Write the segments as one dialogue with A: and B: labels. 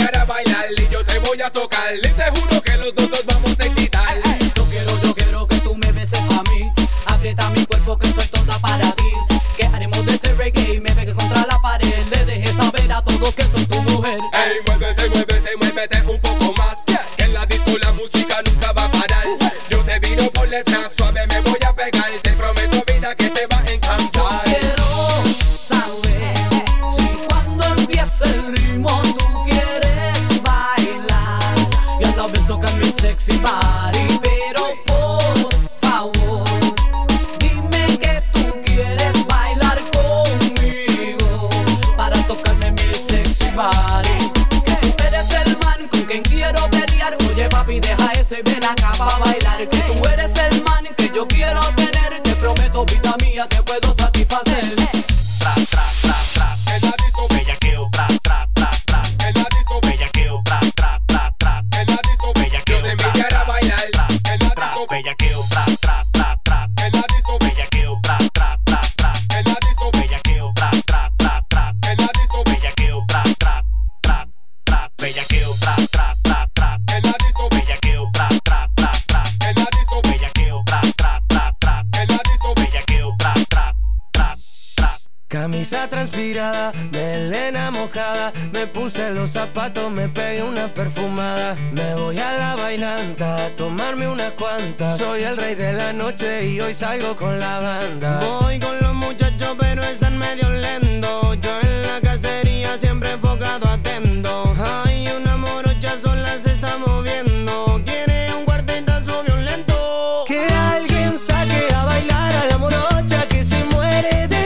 A: invitar a bailar y yo te voy a tocar. Y te juro que los dos nos vamos a excitar.
B: Yo quiero que tú me beses a mí. Aprieta mi cuerpo que soy toda para ti. Que haremos de este reggae y me pegue contra la pared. Le dejes saber a todos que soy tu mujer.
A: Ey, muévete, muévete, muévete un poco más. Que en la disco la música nunca va a parar. Yo te viro por detrás, suave me voy a pegar. Te prometo vida que te va a encantar.
B: Quiero saber si cuando empiece el ritmo tú quieres bailar. Y a la vez tocar mi sexy body. Pero por favor, dime que tú quieres bailar conmigo para tocarme mi sexy body. Que tú eres el man con quien quiero pelear. Oye papi, deja eso y ven acá pa' bailar. Que tú eres el man que yo quiero tener. Te prometo vida mía te puedo satisfacer.
A: Tra, tra, tra, tra. En la disco bellaqueo, tra, tra, tra, tra. En la disco bellaqueo, tra, tra, tra, tra. En la disco bellaqueo, yo te invitar a bailar. En la disco bellaqueo, tra, tra, tra, tra. En la disco bellaqueo, tra, tra, tra, tra. En la disco bellaqueo, tra, tra, tra, tra. En la disco bellaqueo, tra, tra, tra, tra. Bellaqueo, tra, tra, tra, tra. En la disco bellaqueo, tra, tra, tra, tra. En la disco bellaqueo, tra, tra, tra, tra. En la disco bellaqueo, tra, tra, tra, tra.
C: Camisa transpirada, melena mojada. Me puse los zapatos, me pegué una perfumada. Me voy a la bailanta a tomarme unas cuantas. Soy el rey de la noche y hoy salgo con la banda. Voy con los muchachos pero están medio lentos. Yo en la cacería siempre enfocado atento. Ay, una morocha sola se está moviendo. Quiere un cuartetazo violento. Que alguien saque a bailar a la morocha que se muere de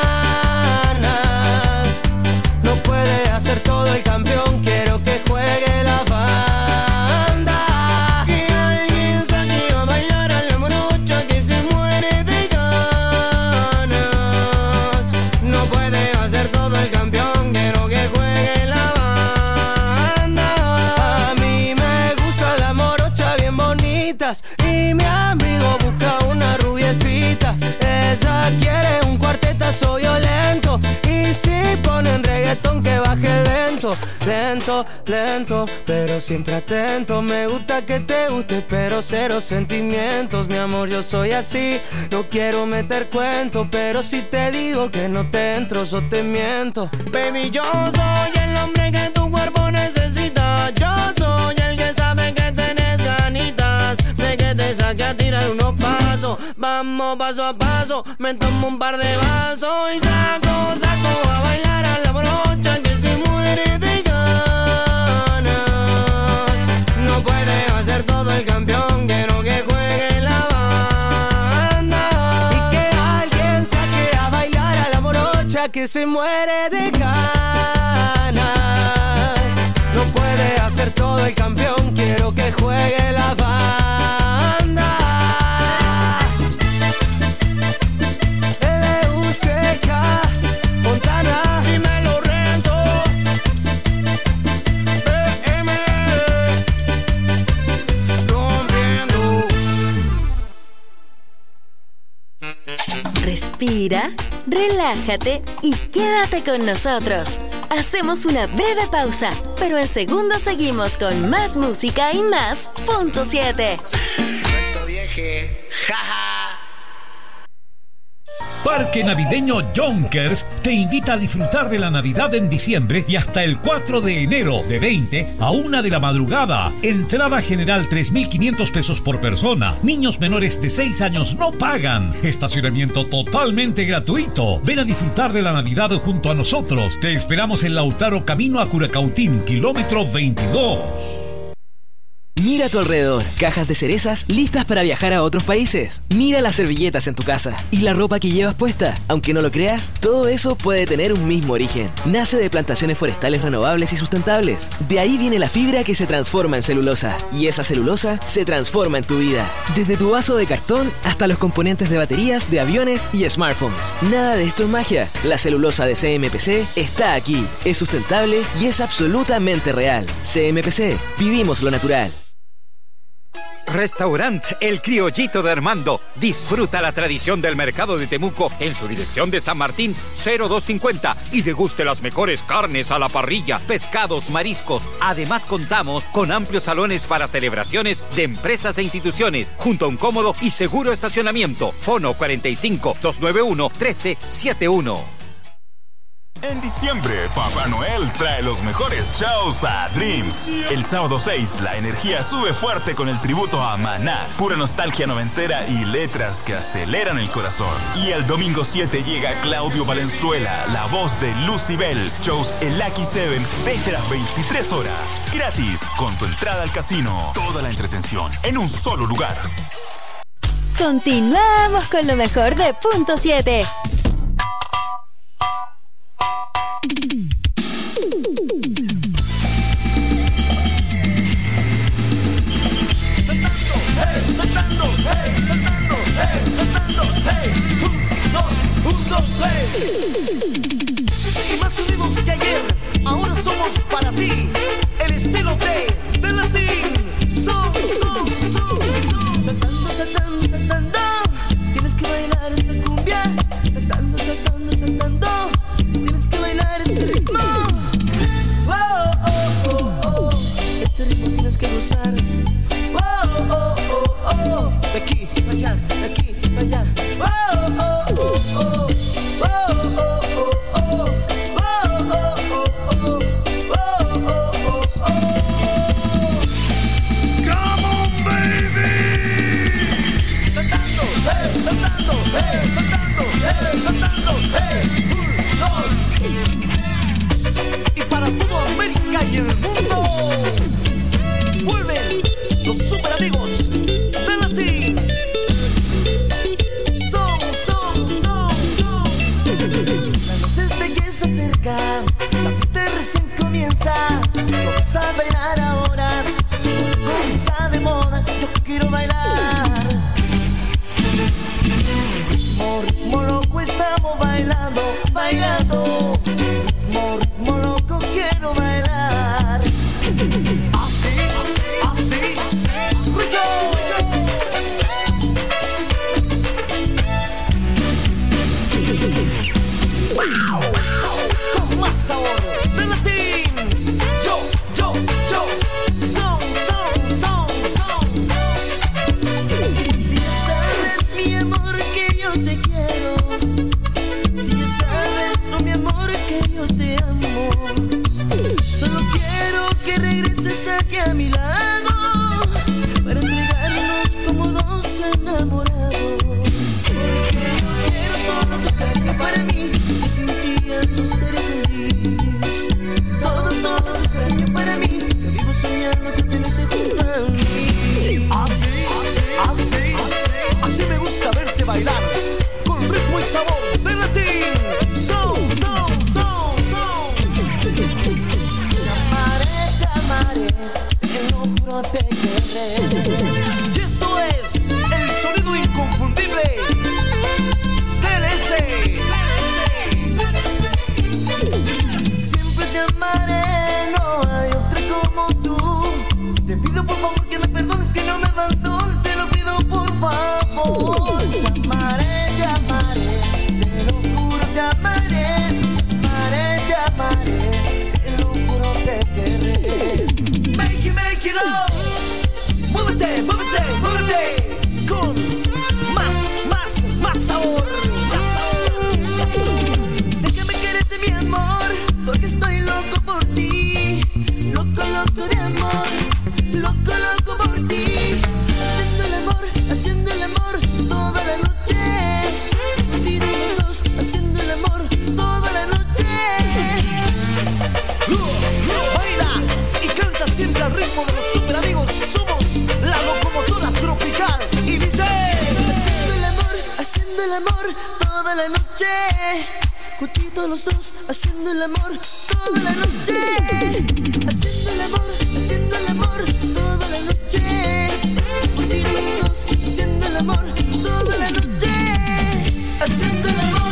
C: ganas. No puede hacer todo el campeón, quiero que juegue la banda. Que alguien saque a bailar a la morocha que se muere de ganas. No puede hacer todo el campeón, quiero que juegue la banda. A mí me gusta la morocha bien bonitas y mi amigo busca una rubiecita. Ella quiere un cuartetazo violento y si ponen reggaetón que baje lento. Lento, lento, pero siempre atento. Me gusta que te guste, pero cero sentimientos. Mi amor, yo soy así, no quiero meter cuento, pero si te digo que no te entro, yo te miento. Baby, yo soy el hombre que tu cuerpo necesita. Yo soy el que sabe que tenés ganitas de que te saque a tirar unos pasos. Vamos paso a paso, me tomo un par de vasos y saco a bailar a la morocha que se muere de ganas. No puede hacer todo el campeón, quiero que juegue la banda. Y que alguien saque a bailar a la morocha que se muere de ganas. No puede hacer todo el campeón, quiero que juegue la banda. LUCK, Fontana, dímelo Renzo, BM, rompiendo.
D: Respira, relájate y quédate con nosotros. Hacemos una breve pausa, pero en segundos seguimos con más música y más Punto 7.
E: Correcto, vieje. Jaja.
F: Parque Navideño Yonkers te invita a disfrutar de la Navidad en diciembre y hasta el 4 de enero de 20 a 1 de la madrugada. Entrada general 3.500 pesos por persona. Niños menores de 6 años no pagan. Estacionamiento totalmente gratuito. Ven a disfrutar de la Navidad junto a nosotros. Te esperamos en Lautaro, camino a Curacautín, kilómetro 22.
G: Mira a tu alrededor, cajas de cerezas listas para viajar a otros países. Mira las servilletas en tu casa y la ropa que llevas puesta. Aunque no lo creas, todo eso puede tener un mismo origen. Nace de plantaciones forestales renovables y sustentables. De ahí viene la fibra que se transforma en celulosa. Y esa celulosa se transforma en tu vida. Desde tu vaso de cartón hasta los componentes de baterías, de aviones y smartphones. Nada de esto es magia. La celulosa de CMPC está aquí. Es sustentable y es absolutamente real. CMPC, vivimos lo natural.
H: Restaurante El Criollito de Armando. Disfruta la tradición del mercado de Temuco en su dirección de San Martín 0250 y deguste las mejores carnes a la parrilla, pescados, mariscos. Además contamos con amplios salones para celebraciones de empresas e instituciones, junto a un cómodo y seguro estacionamiento. Fono 45 291 1371.
I: En diciembre, Papá Noel trae los mejores shows a Dreams. El sábado 6, la energía sube fuerte con el tributo a Maná. Pura nostalgia noventera y letras que aceleran el corazón. Y el domingo 7 llega Claudio Valenzuela, la voz de Lucibel. Shows El Lucky 7 desde las 23 horas. Gratis, con tu entrada al casino. Toda la entretención en un solo lugar.
D: Continuamos con lo mejor de Punto 7.
J: Y más unidos que ayer, ahora somos para ti el estilo de Latín. Saltando, saltando, saltando, tienes que bailar esta cumbia. Saltando, saltando, saltando, tienes que bailar este ritmo. Oh, oh, oh, oh, este ritmo tienes que gozar. Oh, oh, oh, oh, de aquí, para allá, de aquí, para allá. Oh, oh, oh, oh. Y para toda América y el mundo vuelven los super amigos de Latín. Son. La noche de que se acerca, la fiesta recién comienza. Vamos a bailar ahora, como está de moda, yo quiero bailar. Ritmo loco estamos bailando, bailando. Ritmo loco quiero bailar. Así, así, rico. Wow. Con más sabor de Latín. Yo. Son. Si ya sabes, mi amor, que yo te quiero. Si ya sabes, tú, mi amor, que yo te amo. Solo quiero que regreses aquí a mi lado para entregarnos como dos enamorados. Quiero todo tu cariño para mí, que sin ti ya no seré feliz. Todo tu cariño para mí, que vivo soñando que te ves junto a mí. Así me gusta verte bailar, con ritmo y sabor de Latín. Son. Te amaré, te lo juro, te querré. Y esto es el sonido inconfundible TLS. Siempre te amaré, no hay otra como tú. Te pido por favor que me perdones, que no me abandones, te lo pido por favor. Te amaré, te lo juro, te amaré, te lo juro, te querré. Make it up. Muévete, con más sabor. Déjame quererte, mi amor, porque estoy loco por ti. Loco de amor, loco por ti. Haciendo el amor toda la noche. Contigo los dos, haciendo el amor toda la noche. Baila y canta siempre al ritmo de los super amigos. Somos la locomotora tropical. Y dice: haciendo el amor toda la noche. Juntitos los dos, haciendo el amor toda la noche. Haciendo el amor toda la noche. Juntitos los dos, haciendo el amor toda la noche. Haciendo el amor.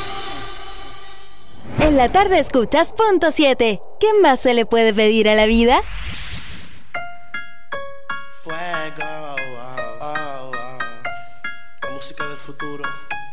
D: En la tarde escuchas Punto 7. ¿Qué más se le puede pedir a la vida?
C: Fue Fuego, la música del futuro.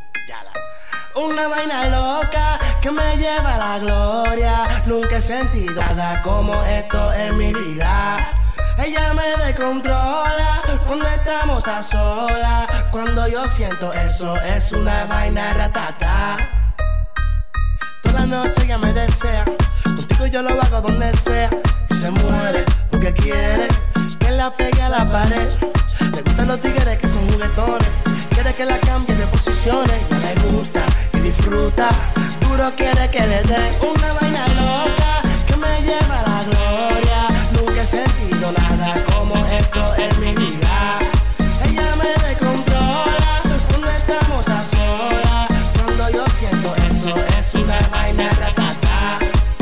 C: Una vaina loca que me lleva a la gloria. Nunca he sentido nada como esto en mi vida. Ella me descontrola cuando estamos a solas. Cuando yo siento eso es una vaina ratata. Toda la noche ella me desea. Contigo yo lo hago donde sea. Y se muere porque quiere que la pegue a la pared. Le gustan los tigres que son juguetones. Quiere que la cambie de posiciones. Ya le gusta y disfruta. Duro quiere que le dé una vaina loca que me lleva a la gloria. Nunca he sentido nada como esto en mi vida. Ella me descontrola cuando estamos a solas. Cuando yo siento eso es una vaina ratata.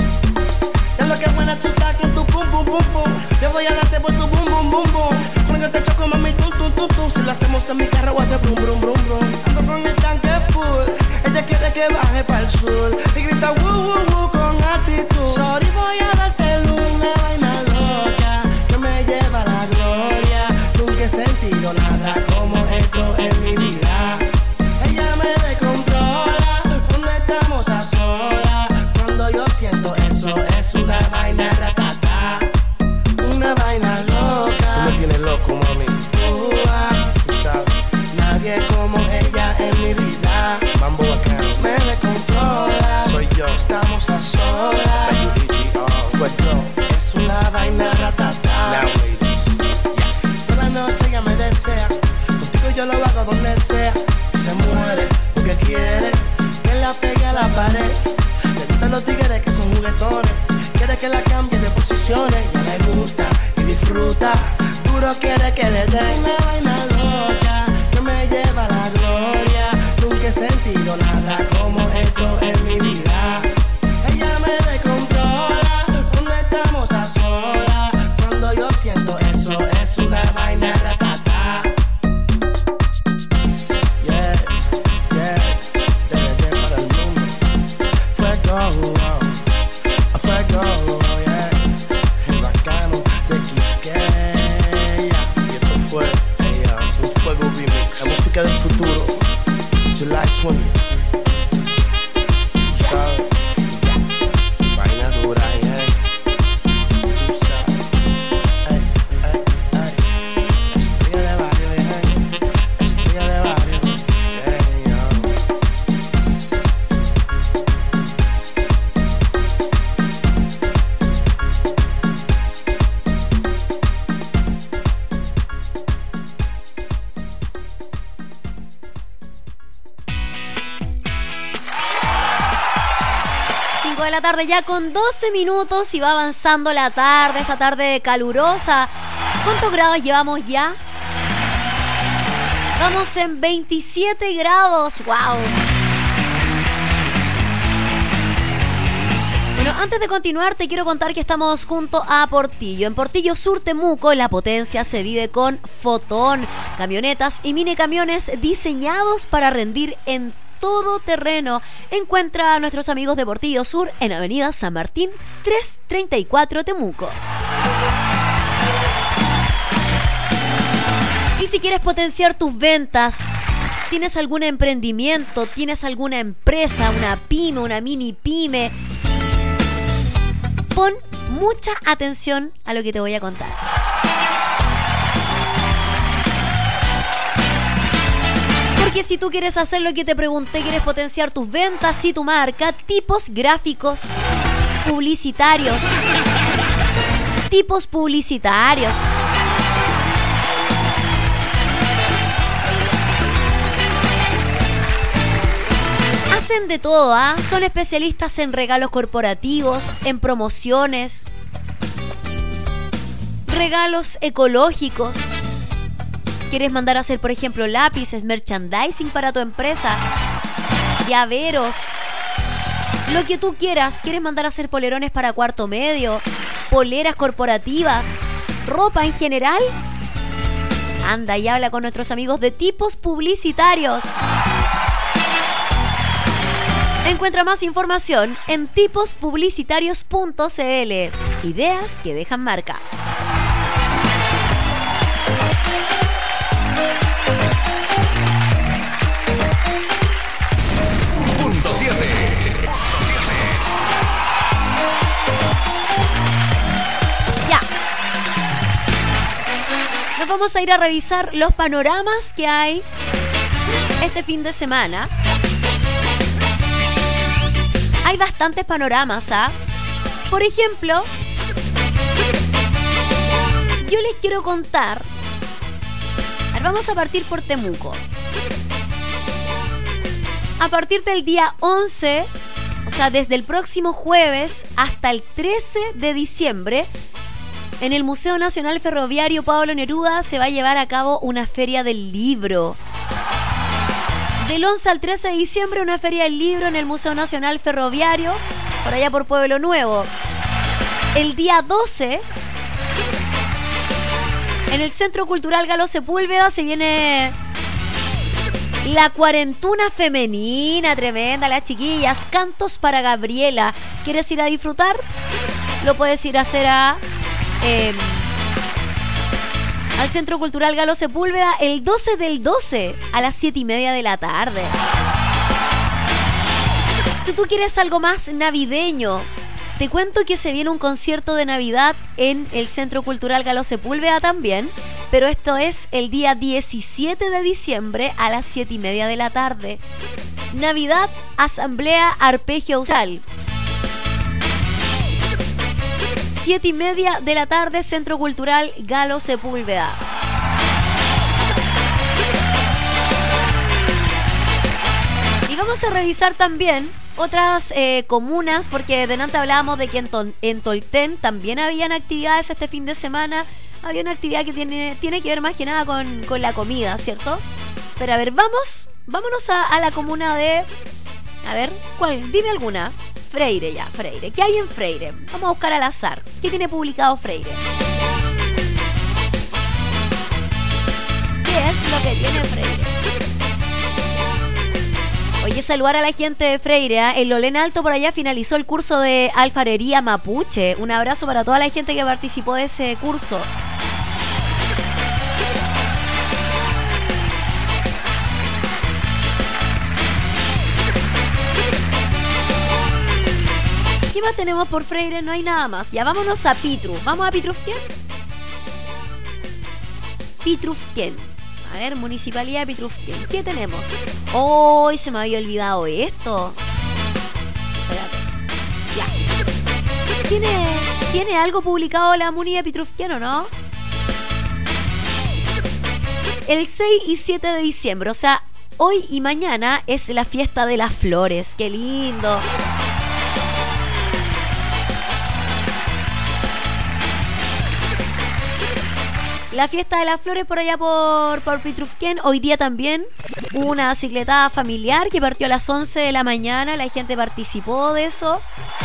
C: Ya lo que buena tú estás con tu pum pum pum pum. Yo voy a darte por tu bum bum bum bum. Con el te choco mami tum tum tum tum. Si lo hacemos en mi carro voy a hacer brum brum brum brum. Ando con el tanque full. Ella quiere que baje para el sur y grita woo woo woo con actitud. Sorry, voy a darte una vaina loca que me lleva a la gloria. Nunca he sentido nada como esto en mi vida. Ella me descontrola cuando estamos a solas. Cuando yo siento eso es una vaina ratata. Una vaina loca. Tú me tienes loco, mami. Tú sabes, nadie como ella en mi vida. Mambo bacano, me descontrola. Soy yo, estamos a solas. Fuego, es una vaina ratata. Toda la noche ella me desea. Contigo yo lo hago donde sea. Se muere porque quiere que la pegue a la pared. Le gustan los tigres que son juguetones. Quiere que la cambie de posiciones. Ya le gusta y disfruta. Duro quiere que le dé una vaina loca que me lleva a la gloria. Nunca he sentido nada como esto en mi vida. Ella me descontrola cuando estamos a solas. Cuando yo siento eso es una vaina ratata. Yeah, yeah, desde para el mundo. Fuego, fuego, yeah. El bacano de Quisqueya. Y esto fue un fuego remix. La música del futuro. July 20. Tú sabes, vaina dura, tú sabes, estrella de barrio, estrella de barrio,
K: de la tarde ya con 12 minutos y va avanzando la tarde, esta tarde calurosa. ¿Cuántos grados llevamos ya? Vamos en 27 grados, wow. Bueno, antes de continuar te quiero contar que estamos junto a Portillo. En Portillo Sur Temuco la potencia se vive con Fotón, camionetas y mini camiones diseñados para rendir en todo terreno. Encuentra a nuestros amigos de Portillo Sur en Avenida San Martín 334 Temuco. Y si quieres potenciar tus ventas, tienes algún emprendimiento, tienes alguna empresa, una pyme, una mini pyme, pon mucha atención a lo que te voy a contar. Porque si tú quieres hacer lo que te pregunté, quieres potenciar tus ventas y tu marca, tipos gráficos publicitarios. Tipos publicitarios. Hacen de todo, ¿ah? Son especialistas en regalos corporativos, en promociones, regalos ecológicos. ¿Quieres mandar a hacer, por ejemplo, lápices, merchandising para tu empresa, llaveros, lo que tú quieras? ¿Quieres mandar a hacer polerones para cuarto medio, poleras corporativas, ropa en general? Anda y habla con nuestros amigos de Tipos Publicitarios. Encuentra más información en tipospublicitarios.cl. Ideas que dejan marca. Ya. Nos vamos a ir a revisar los panoramas que hay este fin de semana. Hay bastantes panoramas, ¿ah? Por ejemplo, yo les quiero contar. A ver, vamos a partir por Temuco. A partir del día 11, o sea, desde el próximo jueves hasta el 13 de diciembre, en el Museo Nacional Ferroviario Pablo Neruda se va a llevar a cabo una feria del libro. Del 11 al 13 de diciembre, una feria del libro en el Museo Nacional Ferroviario, por allá por Pueblo Nuevo. El día 12, en el Centro Cultural Galo Sepúlveda, se viene la cuarentuna femenina, tremenda, las chiquillas. Cantos para Gabriela. ¿Quieres ir a disfrutar? Lo puedes ir a hacer al Centro Cultural Galo Sepúlveda el 12 del 12 a las 7:30 de la tarde. Si tú quieres algo más navideño, te cuento que se viene un concierto de Navidad en el Centro Cultural Galo Sepúlveda también, pero esto es el día 17 de diciembre a las 7:30 de la tarde. Navidad, Asamblea Arpegio Austral. 7:30 de la tarde, Centro Cultural Galo Sepúlveda. Y vamos a revisar también otras comunas, porque delante hablábamos de que en Tolten también habían actividades este fin de semana. Había una actividad que tiene que ver más que nada con la comida, ¿cierto? Pero a ver, vámonos a la comuna de... A ver, ¿cuál? Dime alguna. Freire, ya, Freire. ¿Qué hay en Freire? Vamos a buscar al azar. ¿Qué tiene publicado Freire? ¿Qué es lo que tiene Freire? Oye, saludar a la gente de Freire, ¿eh? El Lolén Alto por allá finalizó el curso de alfarería mapuche. Un abrazo para toda la gente que participó de ese curso. ¿Qué más tenemos por Freire? No hay nada más. Ya vámonos a Pitru. ¿Vamos a Pitrufquén? Pitrufquén. A ver, Municipalidad de Pitrufquén. ¿Qué tenemos? ¡Oh! Se me había olvidado esto. Espérate. Ya. ¿Tiene algo publicado la Muni de Pitrufquén o no? El 6 y 7 de diciembre. O sea, hoy y mañana es la fiesta de las flores. ¡Qué lindo! La fiesta de las flores por allá por Pitrufquén. Hoy día también una cicletada familiar que partió a las 11 de la mañana. La gente participó de eso.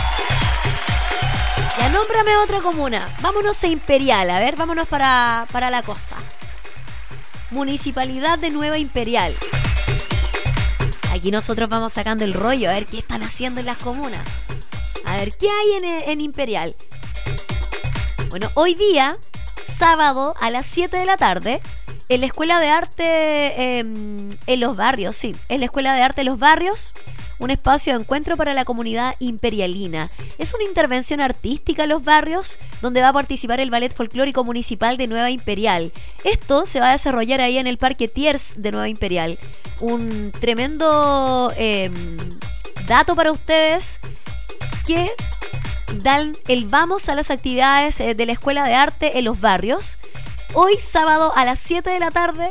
K: Ya, nómbrame otra comuna. Vámonos a Imperial. A ver, vámonos para la costa. Municipalidad de Nueva Imperial. Aquí nosotros vamos sacando el rollo. A ver qué están haciendo en las comunas. A ver, ¿qué hay en Imperial? Bueno, hoy día... sábado a las 7 de la tarde en la Escuela de Arte en Los Barrios, sí, en la Escuela de Arte de Los Barrios, un espacio de encuentro para la comunidad imperialina. Es una intervención artística en Los Barrios donde va a participar el Ballet Folclórico Municipal de Nueva Imperial. Esto se va a desarrollar ahí en el Parque Thiers de Nueva Imperial. Un tremendo dato para ustedes que dan el vamos a las actividades de la Escuela de Arte en Los Barrios. Hoy sábado a las 7 de la tarde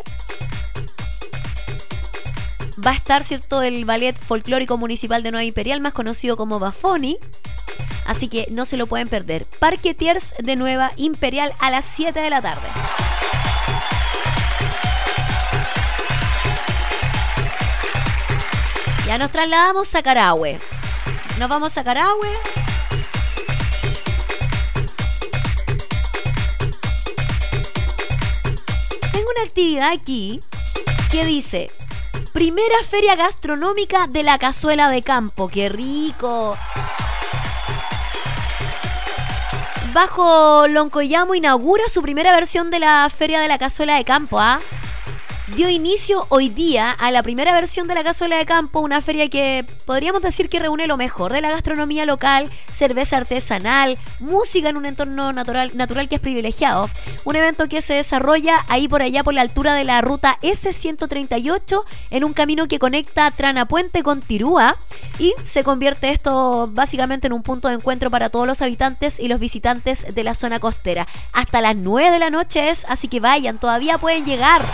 K: va a estar, ¿cierto?, el Ballet Folclórico Municipal de Nueva Imperial, más conocido como Bafoni. Así que no se lo pueden perder. Parque Thiers de Nueva Imperial a las 7 de la tarde. Ya nos trasladamos a Carahue. Nos vamos a Carahue. Tengo una actividad aquí que dice: primera feria gastronómica de la cazuela de campo. ¡Qué rico! Bajo Loncoyamo inaugura su primera versión de la Feria de la Cazuela de Campo, Dio inicio hoy día a la primera versión de la Cazuela de Campo, una feria que podríamos decir que reúne lo mejor de la gastronomía local, cerveza artesanal, música en un entorno natural que es privilegiado. Un evento que se desarrolla ahí por allá por la altura de la ruta S138 en un camino que conecta Tranapuente con Tirúa, y se convierte esto básicamente en un punto de encuentro para todos los habitantes y los visitantes de la zona costera. Hasta las 9 de la noche es, así que vayan, todavía pueden llegar.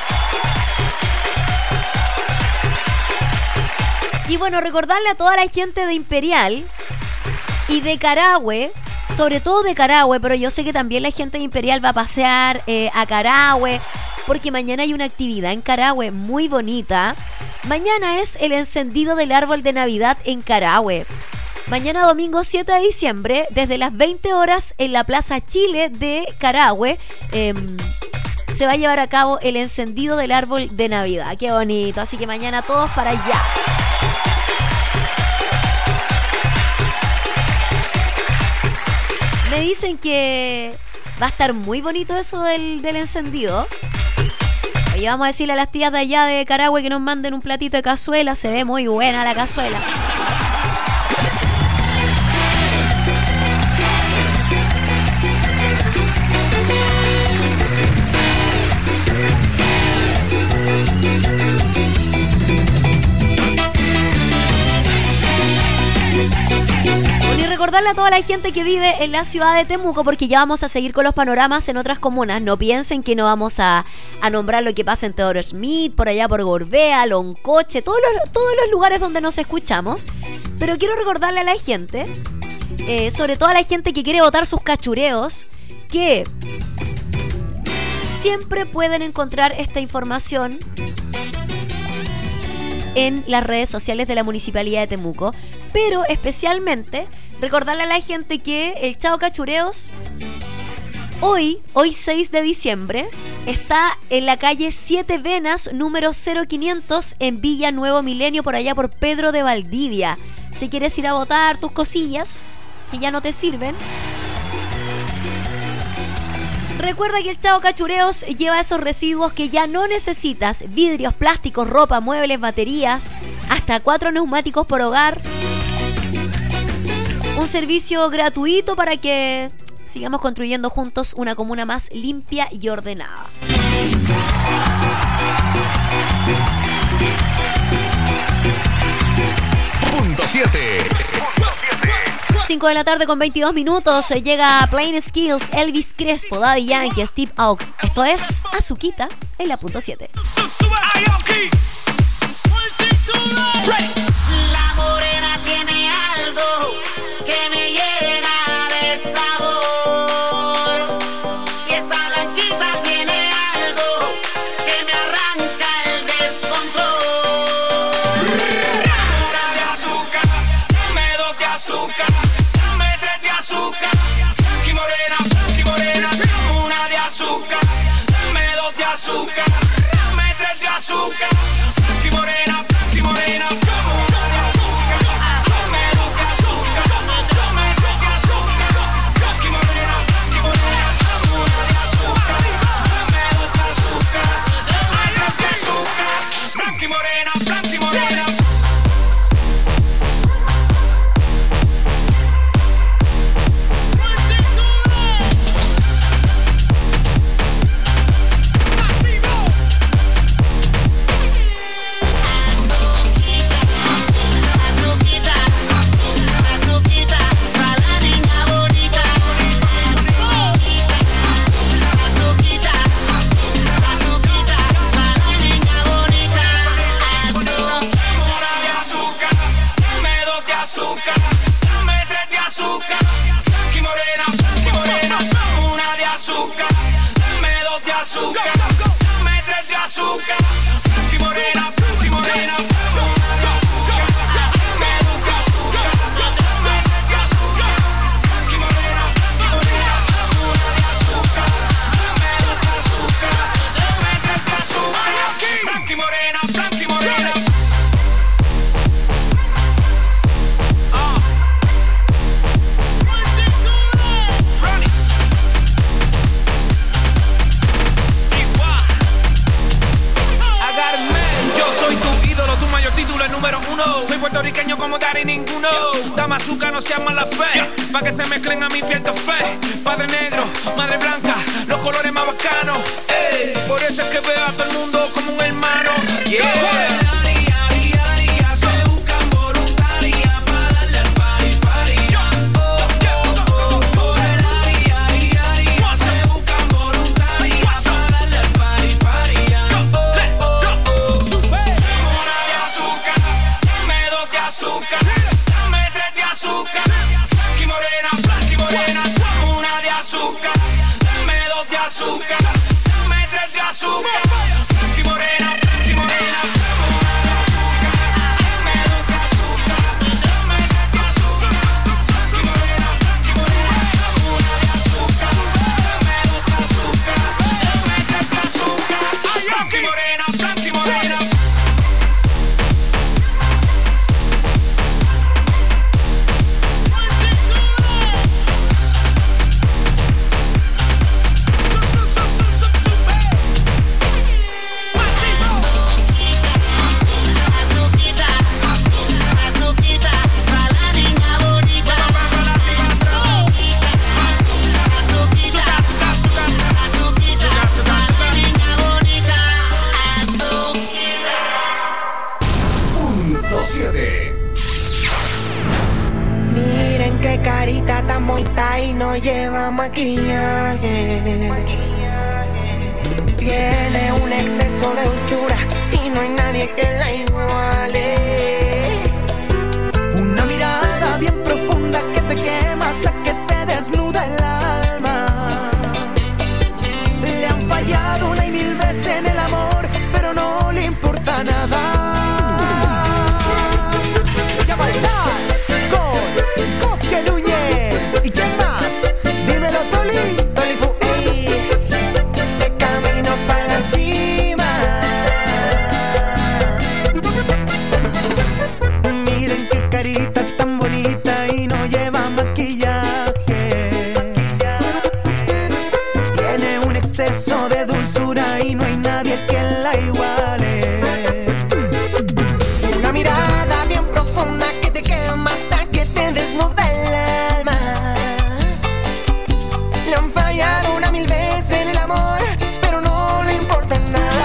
K: Y bueno, recordarle a toda la gente de Imperial y de Carahue, sobre todo de Carahue, pero yo sé que también la gente de Imperial va a pasear a Carahue, porque mañana hay una actividad en Carahue muy bonita. Mañana es el encendido del árbol de Navidad en Carahue. Mañana domingo 7 de diciembre, desde las 20 horas en la Plaza Chile de Carahue, se va a llevar a cabo el encendido del árbol de Navidad. Qué bonito, así que mañana todos para allá. Me dicen que va a estar muy bonito eso del encendido. Oye, vamos a decirle a las tías de allá de Carahue que nos manden un platito de cazuela. Se ve muy buena la cazuela. Recordarle a toda la gente que vive en la ciudad de Temuco, porque ya vamos a seguir con los panoramas en otras comunas. No piensen que no vamos a nombrar lo que pasa en Teodoro Schmidt, por allá por Gorbea, Loncoche, todos los lugares donde nos escuchamos. Pero quiero recordarle a la gente, sobre todo a la gente que quiere botar sus cachureos, que siempre pueden encontrar esta información en las redes sociales de la Municipalidad de Temuco, pero especialmente recordarle a la gente que el Chao Cachureos hoy 6 de diciembre está en la calle 7 Venas número 0500 en Villa Nuevo Milenio, por allá por Pedro de Valdivia. Si quieres ir a botar tus cosillas que ya no te sirven, recuerda que el Chao Cachureos lleva esos residuos que ya no necesitas: vidrios, plásticos, ropa, muebles, baterías, hasta 4 neumáticos por hogar. Un servicio gratuito para que sigamos construyendo juntos una comuna más limpia y ordenada.
L: Punto 7.
K: 5 de la tarde con 22 minutos. Llega Plain Skills, Elvis Crespo, Daddy Yankee, Steve Aoki. Esto es Azuquita en la punto 7.
J: La morena tiene algo que me llena de sabor, y esa blanquita tiene algo que me arranca el descontrol. Una de azúcar, dame 2 de azúcar, dame 3 de azúcar. Blanqui morena, una de azúcar, dame 2 de azúcar, dame 3 de azúcar. Blanqui morena, come on.
M: puertorriqueño como Dari ninguno. Dama azúcar, no sean mala fe, pa' que se mezclen a mi piel café. Padre negro, madre blanca, los colores más bacanos. Ey, por eso es que veo a todo el mundo como un hermano. Yeah.
C: Miren qué carita tan bonita y no lleva maquillaje. Tiene un exceso de dulzura y no hay nadie que la iguale. Una mirada bien profunda que te quema hasta que te desnuda el alma. Le han fallado una y mil veces en el amor, pero no le importa nada. Voy a bailar con Coque Núñez. ¿Y quién más? Dímelo, Toli. Toli Fu, ey. De camino para la cima. Miren qué carita tan bonita y no lleva maquillaje. Tiene un exceso de dulzura y no hay nadie que la iguale. Una mirada bien profunda que te quema hasta que te desnuda el alma. Le han fallado una mil veces en el amor, pero no le importa nada.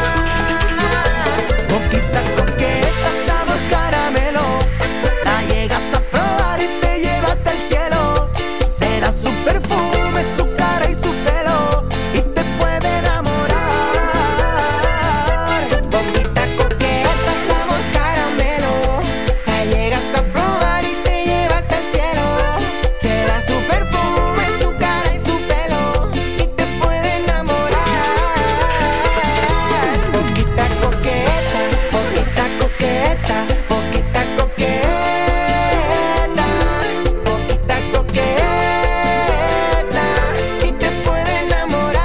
C: Boquita coqueta, sabor caramelo, la llegas a probar y te lleva hasta el cielo. Será su perfume, su cara y su pelo, y te puede enamorar. Boquita coqueta, sabor caramelo, la llegas a probar y te lleva hasta el cielo. Será su perfume, su cara y su pelo, y te puede enamorar. Boquita coqueta, boquita coqueta, boquita coqueta, boquita coqueta, y te puede enamorar.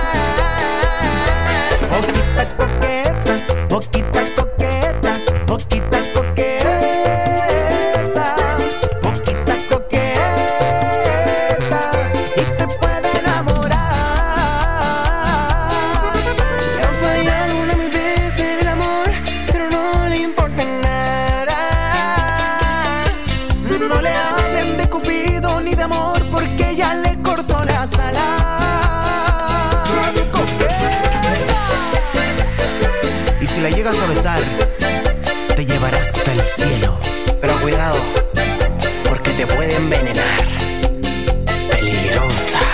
C: Boquita coqueta, boquita coqueta, boquita coqueta, boquita coqueta, y te puede enamorar. Le han fallado una mil veces en el amor, pero no le importa nada. No le hablen de Cupido ni de amor, porque ya le cortó las alas. Y si la llegas a besar, te llevará hasta el cielo. Pero cuidado, porque te puede envenenar. Peligrosa.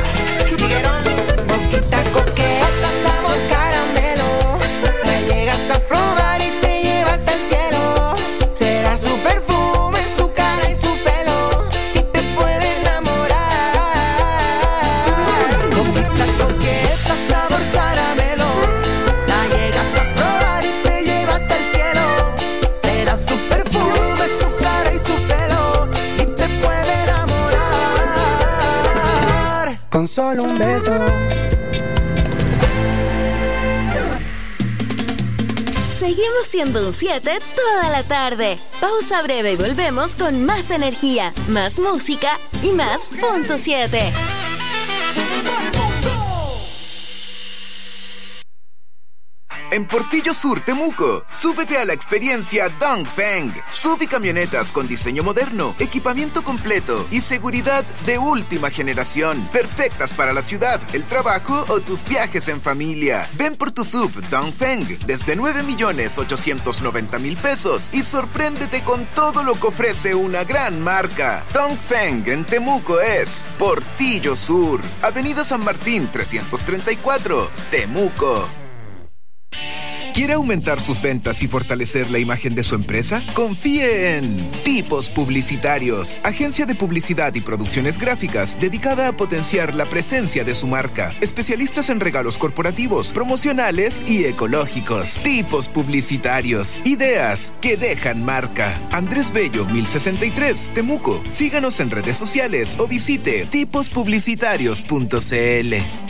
C: Boquita coqueta, sabor caramelo, la llegas a probar y te lleva hasta el cielo. Será su perfume, su cara y su pelo, y te puede enamorar. Boquita coqueta, sabor caramelo, la llegas a probar y te lleva hasta el cielo. Será su perfume, su cara y su pelo, y te puede enamorar. Con solo un beso.
D: Seguimos siendo un 7 toda la tarde. Pausa breve y volvemos con más energía, más música y más punto 7.
N: en Portillo Sur, Temuco. Súbete a la experiencia Dongfeng. Sub y camionetas con diseño moderno, equipamiento completo y seguridad de última generación. Perfectas para la ciudad, el trabajo o tus viajes en familia. Ven por tu sub Dongfeng desde 9.890.000 pesos y sorpréndete con todo lo que ofrece una gran marca. Dongfeng en Temuco es Portillo Sur, Avenida San Martín 334, Temuco. ¿Quiere aumentar sus ventas y fortalecer la imagen de su empresa? Confíe en Tipos Publicitarios, agencia de publicidad y producciones gráficas dedicada a potenciar la presencia de su marca. Especialistas en regalos corporativos, promocionales y ecológicos. Tipos Publicitarios, ideas que dejan marca. Andrés Bello 1063, Temuco. Síganos en redes sociales o visite tipospublicitarios.cl.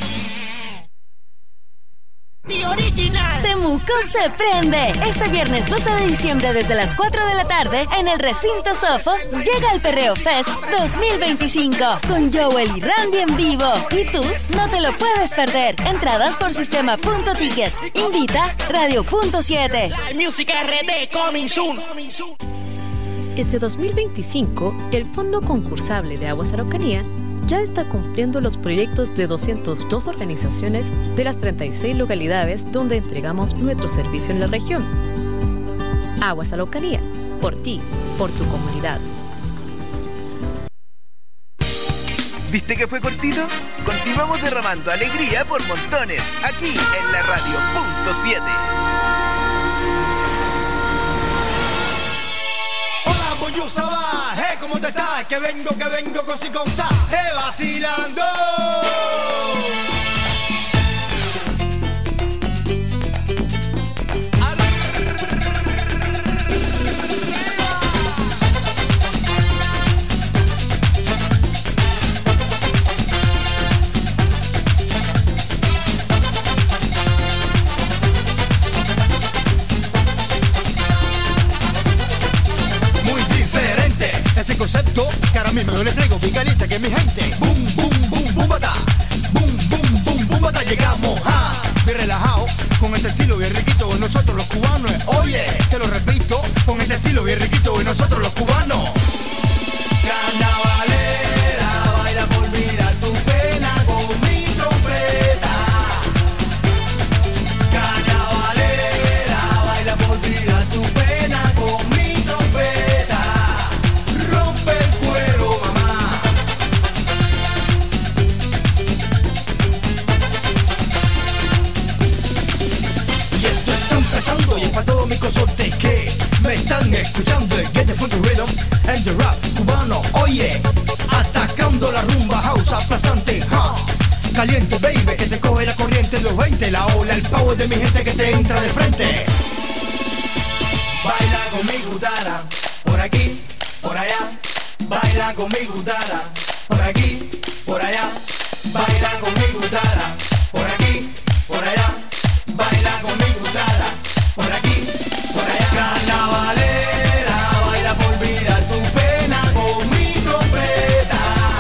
D: Original. Temuco se prende. Este viernes 12 de diciembre desde las 4 de la tarde en el recinto Sofo llega el Perreo Fest 2025 con Joel y Randy en vivo. Y tú no te lo puedes perder. Entradas por sistema.ticket. Invita Radio.7.
E: Música RD coming soon.
O: Este 2025, el Fondo Concursable de Aguas Araucanía ya está cumpliendo los proyectos de 202 organizaciones de las 36 localidades donde entregamos nuestro servicio en la región. Aguas Araucanía, por ti, por tu comunidad.
N: ¿Viste que fue cortito? Continuamos derramando alegría por montones, aquí en la Radio.7.
P: Yo Saba, ¿cómo te estás? Que vengo con si con sa, vacilando. Ese concepto que ahora mismo yo le traigo bien caliente que mi gente. Boom, boom, boom, boom, bata. Boom, boom, boom, boom, bata. Llegamos, bien relajado, con este estilo bien riquito de nosotros los cubanos. Oye, te lo repito, con este estilo bien riquito de nosotros los cubanos. Carnavalera, baila por olvidar tu pena con mi trompeta. Carnavalera, baila por olvidar tu pena con mi trompeta. Y es para todos mis consortes que me están escuchando el Get the Funky Rhythm and the Rap cubano. Oye, atacando la rumba house aplazante, caliente baby, que te coge la corriente de los 20. La ola, el power de mi gente que te entra de frente. Baila con mi gutara, por aquí, por allá. Baila con mi gutara, por aquí, por allá. Baila con mi gutara, por aquí, por allá. Baila con mi gutara, por aquí, por allá. Carnavalera, baila por olvidar tu pena con mi trompeta.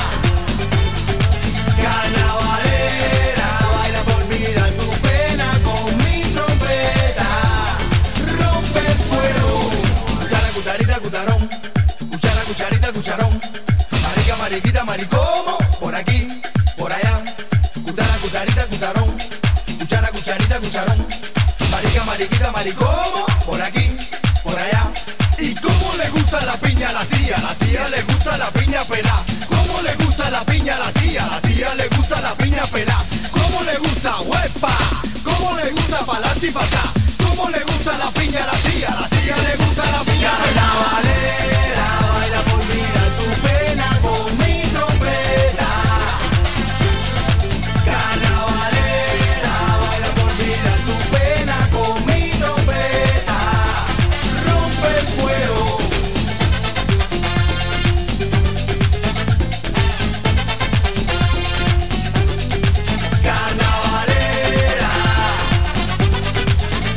P: Carnavalera, baila por olvidar tu pena con mi trompeta. Rompe el fuego. Cuchara, cucharita, cucharón. Cuchara, cucharita, cucharón. Marica, mariquita, maricomo. Por aquí, por allá. Cuchara, cucharita, cucharón. Cuchara, cucharita, cucharón. Marica, mariquita, maricomo. Por aquí, por allá. ¿Y cómo le gusta la piña a la tía? La tía le gusta la piña pelá. ¿Cómo le gusta la piña a la tía? La tía le gusta la piña pelá. ¿Cómo le gusta huepa? ¿Cómo le gusta pa'lante y pa' atrás? ¿Cómo le gusta la piña a la tía? La tía le gusta la piña pelá. Carnavalera, baila por olvidar tu pena con mi trompeta. Carnavalera, baila por olvidar tu pena con mi trompeta. Rompe el fuego. Carnavalera,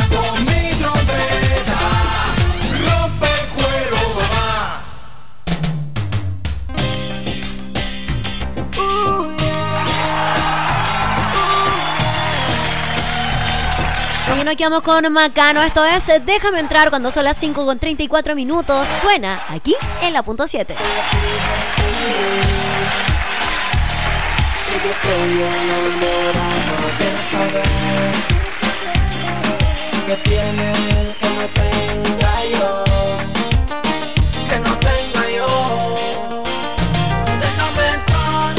K: Oye, nos quedamos con Macano. Esto es Déjame Entrar cuando son las 5:34. Suena aquí en la punto 7.
J: Si yo estoy enamorado, quiero saber qué tiene él que no tenga yo, que no tenga yo. Déjame entrar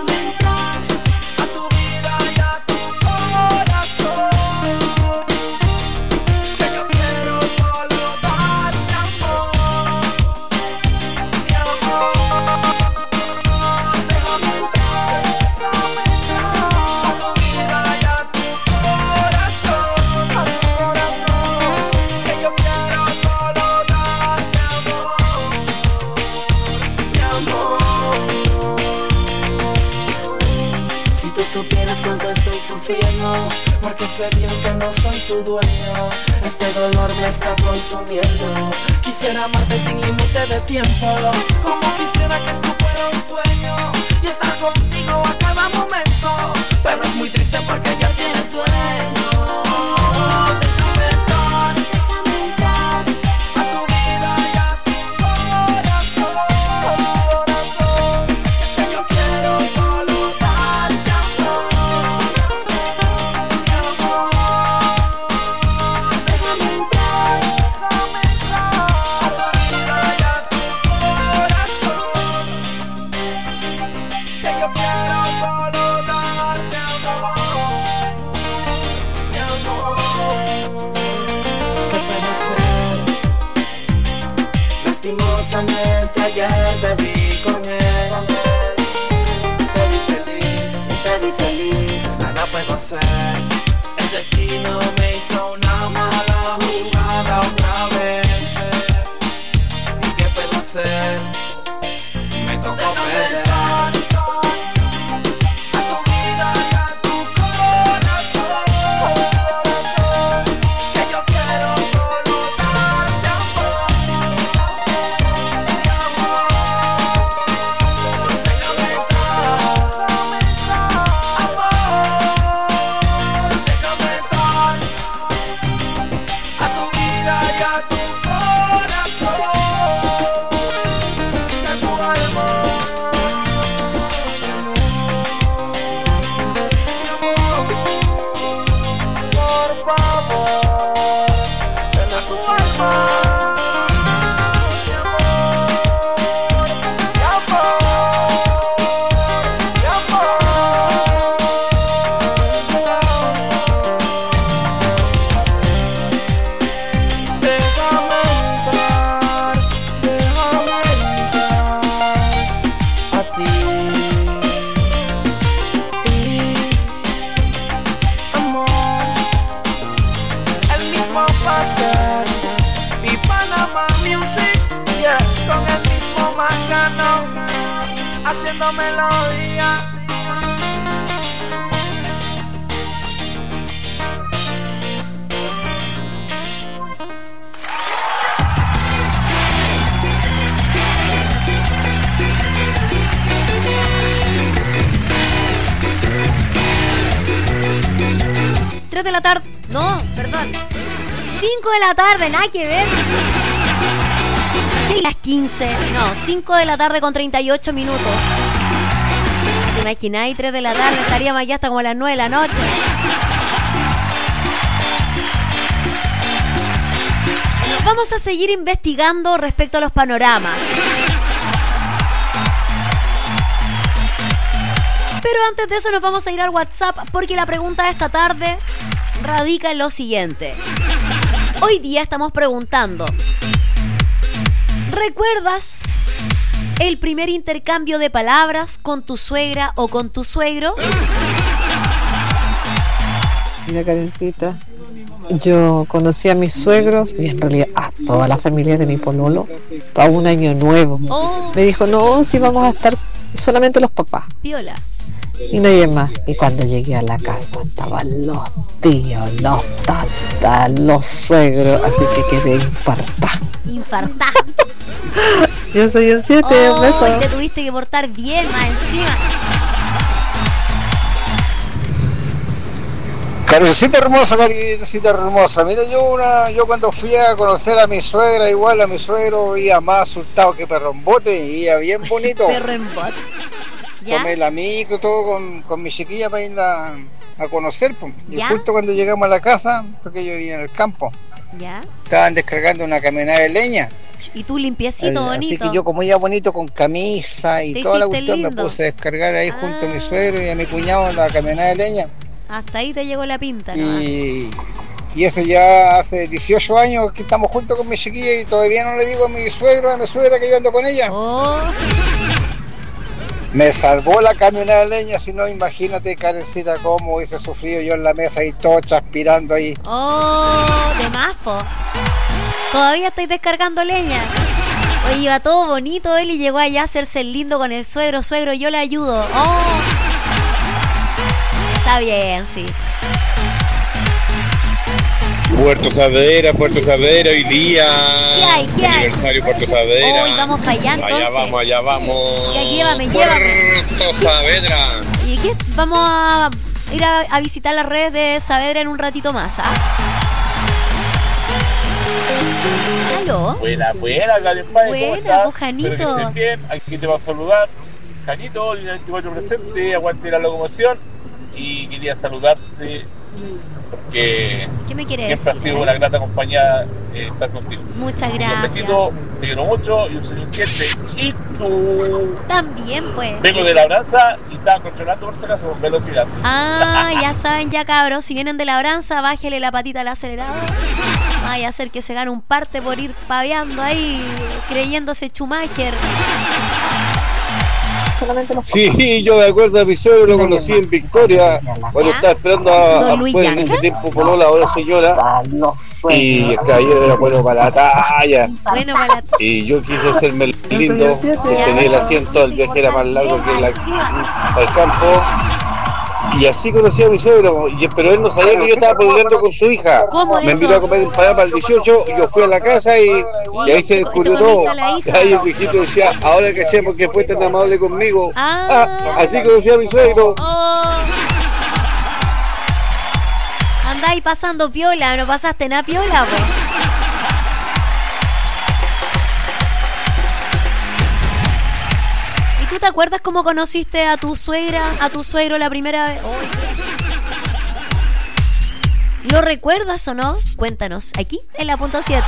J: a tu vida y a tu corazón, que yo quiero solo darte amor, mi amor. Déjame entrar a tu vida y a tu corazón, que yo quiero solo darte amor, mi amor. Si tú supieras cuánto estoy sufriendo, porque sé bien que no soy tu dueño, este dolor me está consumiendo. Quisiera amarte sin límite de tiempo, como quisiera que esto fuera un sueño y estar contigo a cada momento, pero es muy triste porque ya tienes dueño. Déjame entrar a tu vida y a tu corazón, que yo quiero solo darte amor, mi amor. Déjame entrar a tu vida y a tu corazón, que yo quiero solo darte amor, mi amor. ¿Qué puede ser? Lastimosamente ayer te vi con él, te vi feliz, nada puedo hacer. El destino me hizo una mala jugada otra vez. ¿Y qué puedo hacer? Me tocó perder. A tu vida y a tu corazón, que yo quiero solo darte amor, mi amor. Déjame entrar, amor. Déjame entrar a tu vida y a tu corazón, que tu alma, por favor, ven a tu alma, mi amor, mi amor, mi amor. Déjame entrar a ti. Amor, el mismo pastel y Panama Music, yes, con el mismo Macano, haciendo melodía.
K: ¿3 de la tarde? No, perdón. 5 de la tarde, nada que ver. Y las 15, no, 5 de la tarde con 38 minutos. ¿Te imagináis? 3 de la tarde, estaríamos ya hasta como las 9 de la noche. Vamos a seguir investigando respecto a los panoramas. Pero antes de eso nos vamos a ir al WhatsApp porque la pregunta de esta tarde radica en lo siguiente. Hoy día estamos preguntando: ¿recuerdas el primer intercambio de palabras con tu suegra o con tu suegro?
Q: Mira, Karencita, yo conocí a mis suegros y en realidad a toda la familia de mi pololo para un año nuevo.
K: Oh.
Q: Me dijo, no, si vamos a estar solamente los papás.
K: Piola.
Q: Y nadie más. Y cuando llegué a la casa estaban los tíos, los tatas, los suegros, así que quedé infartada.
K: Infartada.
Q: Yo soy un 7,
K: oh, y te tuviste que portar bien más encima.
R: Carecita hermosa, mira, yo cuando fui a conocer a mi suegra, igual a mi suegro, iba más asustado que perro en bote, y iba bien bonito.
K: Perro en bote. ¿Ya?
R: Tomé la micro, todo con mi chiquilla para irla a conocer, pues. Y
K: ¿Ya?
R: justo cuando llegamos a la casa, porque yo vivía en el campo,
K: ¿Ya?
R: estaban descargando una camioneta de leña.
K: Y tú limpiecito, bonito.
R: Así que yo, como iba bonito con camisa y
K: Te
R: toda la
K: hiciste
R: cuestión, me
K: lindo.
R: puse a descargar ahí junto a mi suegro y a mi cuñado la camioneta de leña.
K: Hasta ahí te llegó la pinta, ¿no?
R: Y eso ya hace 18 años que estamos juntos con mi chiquilla y todavía no le digo a mi suegro, a mi suegra que yo ando con ella. Me salvó la camioneta de leña, si no, imagínate, Karencita, cómo hubiese sufrido yo en la mesa y todo transpirando ahí.
K: De más, po. Todavía estáis descargando leña. Oye, iba todo bonito él y llegó allá a hacerse el lindo con el suegro. Suegro, yo le ayudo. Está bien, sí.
S: Puerto Saavedra, hoy día.
K: ¿Qué hay?
S: Aniversario Puerto Saavedra.
K: Hoy vamos para allá, entonces.
S: Allá vamos.
K: Ya, llévame.
S: Puerto Saavedra.
K: ¿Y qué? Vamos a ir a visitar las redes de Saavedra en un ratito más, ¿ah? ¿Aló?
T: Buena, Karen Páez, ¿cómo
K: Buena,
T: estás?
K: vos, Janito.
T: Espero que estés bien, aquí te va a saludar. Janito, Línea 24 presente, aguante la locomoción. Y quería saludarte porque
K: ¿Qué me quieres
T: siempre ha
K: decir?
T: sido una grata compañía estar contigo.
K: Muchas
T: Un
K: gracias.
T: besito, te quiero mucho y un soy un 7. Y tú.
K: También, pues.
T: Vengo de labranza y estaba controlando por si acaso con velocidad.
K: Ya saben, ya cabros, si vienen de labranza, bájele la patita al acelerador. Vaya a hacer que se gane un parte por ir paveando ahí, creyéndose Schumacher.
S: Sí, yo de acuerdo a mi suegro lo conocí en Victoria cuando estaba esperando a fue en ese tiempo Polola, ahora señora, y el caballero era bueno para la talla.
K: Bueno, para la
S: y yo quise hacerme lindo, me cedí el asiento, el viaje era más largo que el campo. Y así conocí a mi suegro, pero él no sabía que yo estaba pololeando con su hija.
K: ¿Cómo
S: Me
K: eso?
S: invitó a comer empanada para el 18, yo fui a la casa y ahí se descubrió todo. Y ahí el viejito decía, ahora que sé por qué fue tan amable conmigo. Así conocí a mi suegro.
K: Andáis pasando piola, no pasaste nada piola, pues. ¿Tú te acuerdas cómo conociste a tu suegra, a tu suegro la primera vez? ¿Lo recuerdas o no? Cuéntanos, aquí en la punto 7.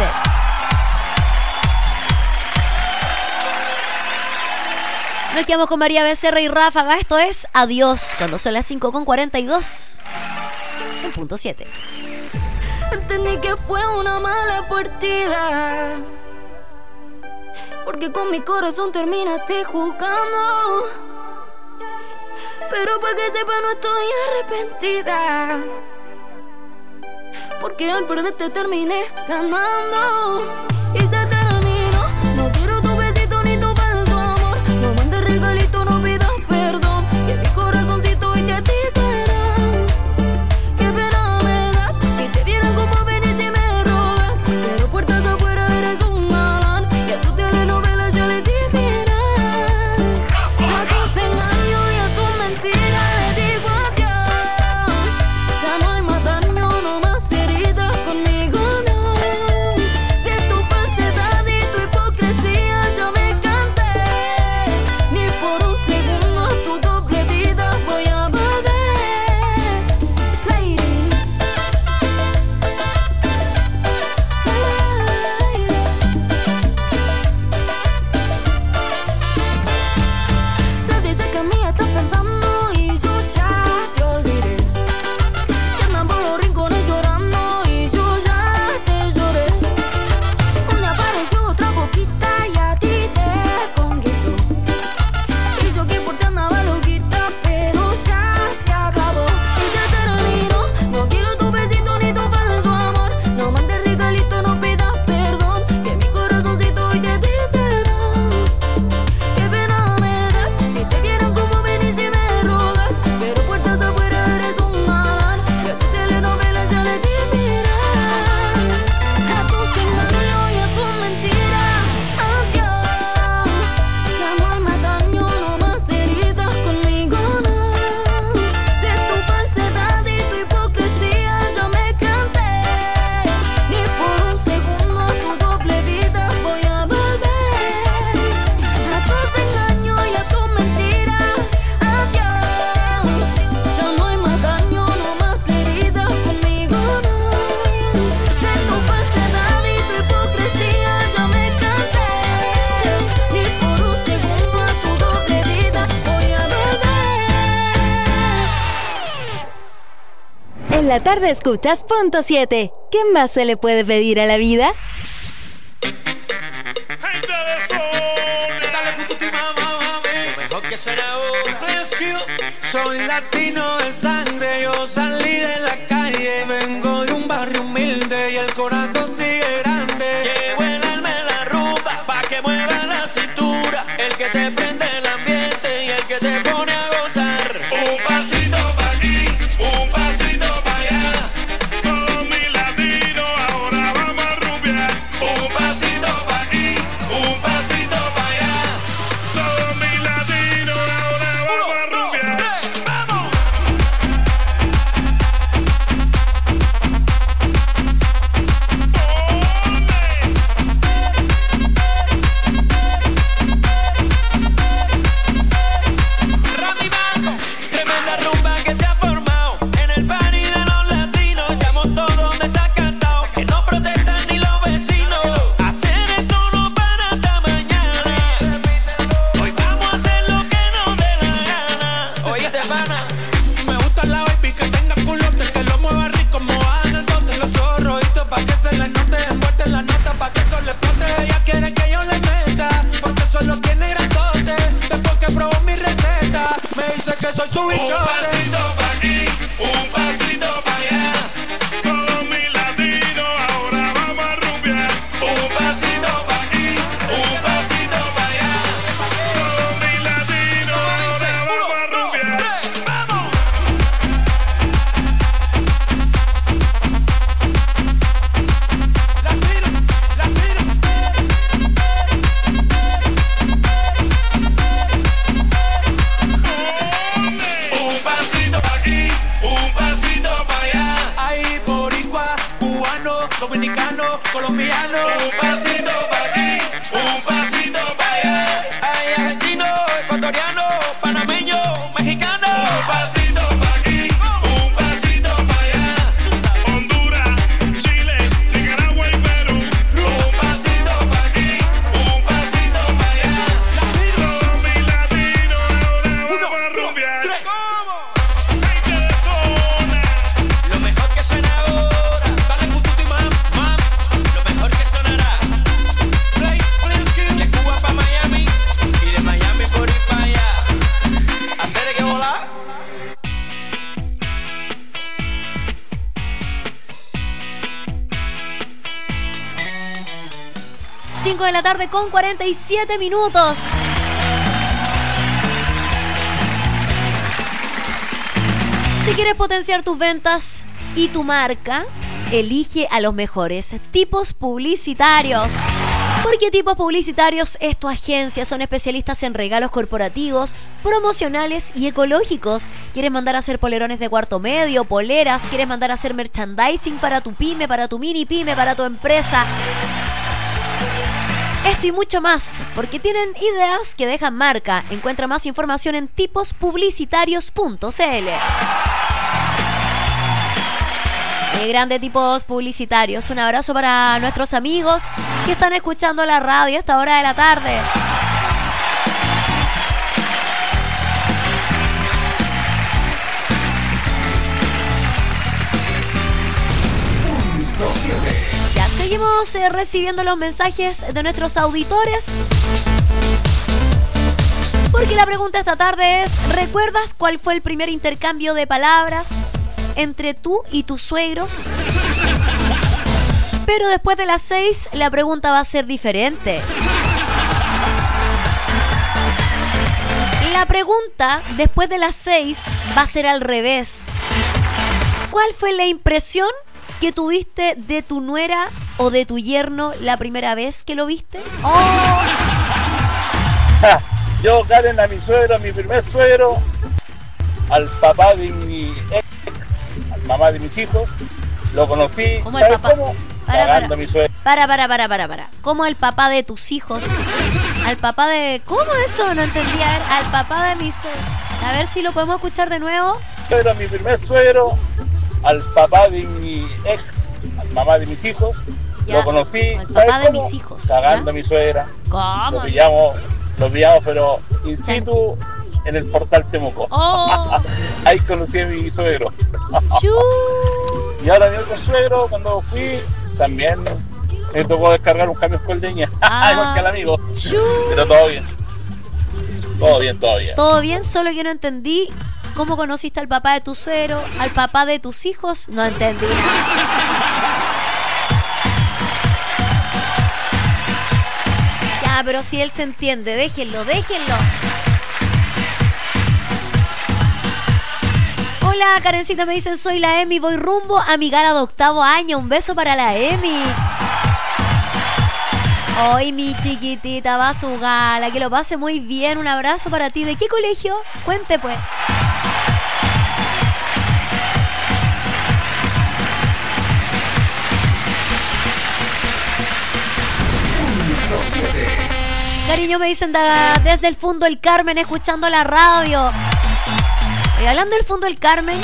K: Nos quedamos con María Becerra y Ráfaga. Esto es Adiós, cuando son las 5:42. En punto 7.
U: Entendí que fue una mala partida, porque con mi corazón terminaste jugando. Pero para que sepa no estoy arrepentida, porque al perderte terminé ganando. Y se terminó, no quiero tu besito ni tu falso amor. No mandes regalito, no pidas perdón, que mi corazoncito hoy te atizará. Qué pena me das, si te vieran como ven y si me robas. Pero puertas afuera eres un galán, y a tu telenovela ya le dijera. A tus engaños y a tus mentiras le digo adiós. Ya no hay más daño, no más heridas conmigo, no. De tu falsedad
D: En la tarde escuchas Punto 7. ¿Qué más se le puede pedir a la vida?
C: Que suena ahora. Soy latino de sangre, yo salí de la calle, vengo de un barrio humilde y el corazón sigue grande. Llevo el alma en la rumba pa' que mueva la cintura, el que te prende el ambiente y el que te pone a gozar. Un pasito pa' aquí, un pasito pa' allá. Todos mis latinos ahora vamos a rumbear. Un pasito pa' aquí, un pasito pa' allá. Todos mis latinos ahora vamos a rumbear. ¡Vamos!
K: 5 de la tarde con 47 minutos. Si quieres potenciar tus ventas y tu marca, elige a los mejores tipos publicitarios. Porque Tipos Publicitarios es tu agencia, son especialistas en regalos corporativos, promocionales y ecológicos. ¿Quieres mandar a hacer polerones de cuarto medio, poleras? ¿Quieres mandar a hacer merchandising para tu pyme, para tu mini pyme, para tu empresa? Esto y mucho más, porque tienen ideas que dejan marca. Encuentra más información en tipospublicitarios.cl. Grande Tipos Publicitarios. Un abrazo para nuestros amigos que están escuchando la radio a esta hora de la tarde. Ya seguimos recibiendo los mensajes de nuestros auditores. Porque la pregunta esta tarde es: ¿recuerdas cuál fue el primer intercambio de palabras entre tú y tus suegros? Pero después de las 6 la pregunta va a ser diferente. La pregunta después de las 6 va a ser al revés. ¿Cuál fue la impresión que tuviste de tu nuera o de tu yerno la primera vez que lo viste? ¡Oh!
T: Yo, Karen, a mi suegro, a mi primer suegro, al papá de mi ex, al mamá de mis hijos, lo conocí.
K: ¿Cómo el papá?
T: ¿Cómo? Cagando a mi suegro.
K: Para. ¿Cómo el papá de tus hijos? Al papá de... ¿Cómo eso? No entendí. A ver, al papá de mi suegro. A ver si lo podemos escuchar de nuevo.
T: Pero a mi primer suegro, al papá de mi ex, al mamá de mis hijos,
K: ya,
T: lo conocí.
K: al papá de mis hijos.
T: Cagando a mi suegra.
K: ¿Cómo?
T: Lo pillamos, pero in situ en el portal Temuco.
K: Oh.
T: Ahí conocí a mi suegro. Y ahora mi otro suegro, cuando fui, también me tocó descargar un cambio con leña. Igual que al amigo. Pero todo bien. Todo bien, todo bien.
K: Todo bien, solo que no entendí cómo conociste al papá de tu suegro, al papá de tus hijos. No entendí nada. Ya, pero si él se entiende, déjenlo. Hola, Karencita, me dicen, soy la Emi, voy rumbo a mi gala de 8º año. Un beso para la Emi. Hoy mi chiquitita va a su gala, que lo pase muy bien. Un abrazo para ti. ¿De qué colegio? Cuente pues. Cariño, me dicen desde el Fundo El Carmen, escuchando la radio. Y hablando del Fundo El Carmen,